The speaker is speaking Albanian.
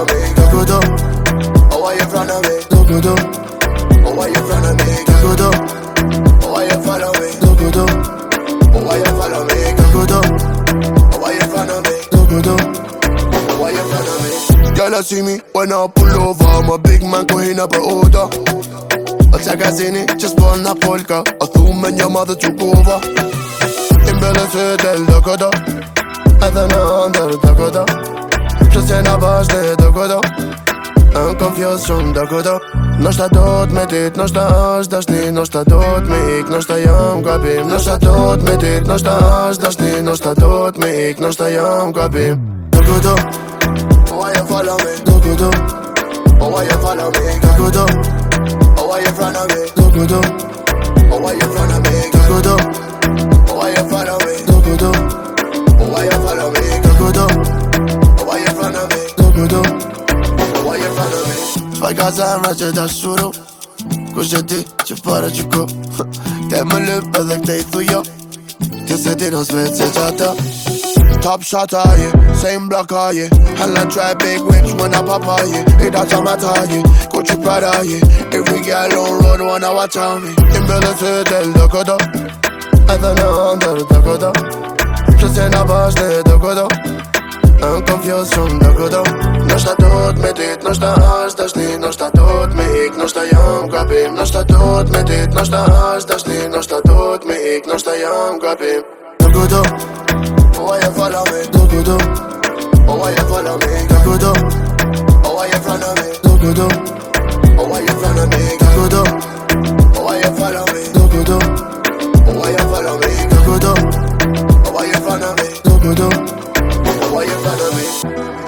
follow me? Dogodo. Oh, why you front of me? Dogodo. Oh, why you front of me? Dogodo. Oh, why you follow me? Dogodo. Oh, why you follow me? Dogodo. Oh, why you front of me? Dogodo. Oh, why you front of me? Girl, I see me when I pull over. I'm a big man, going up a order. Magazine, just born a polka. I threw when your mother took over. Embellece del Dogodo. Adana under Dogodo. Just in a bas de Dogodo. În confusion Dogodo. Nu sta tot medit, nu sta azi dașni. Nu sta tot mic, nu sta iam gabim. Nu sta tot medit, nu sta azi dașni. Nu sta tot mic, nu sta iam gabim. Dogodo. Why you follow me? Dogodo. Why you follow me? Dogodo. Why you front of me? Dogodo. Why you front of me? Dogodo. Why you follow me? Dogodo. Why you follow me? Dogodo. Why you front of me? Dogodo. Why you front of me? Fai casa în race de suru. Cu jeti ce fără ciucu. Te mă lup edhe këtej thujo. Ti se ti non svece qata. Top shot same block Hella try big whips when I pop it that's on my tie Gucci Prada every girl on road wanna watch on me Embellece del Dogodo Adana under Dogodo Just in a bas de Dogodo În confusion Dogodo Nu sta tot medit, nu sta azi dașni Nu sta tot mic, nu sta iam gabim Nu sta tot medit, nu sta azi dașni Nu sta tot mic, nu sta iam gabim Dogodo. Why you follow me? Dogodo. Why you follow me? Dogodo. Why you front of me? Dogodo. Why you front of me? Dogodo. Why you follow me? Dogodo. Why you follow me? Dogodo. Why you front of me? Dogodo. Why you front of me?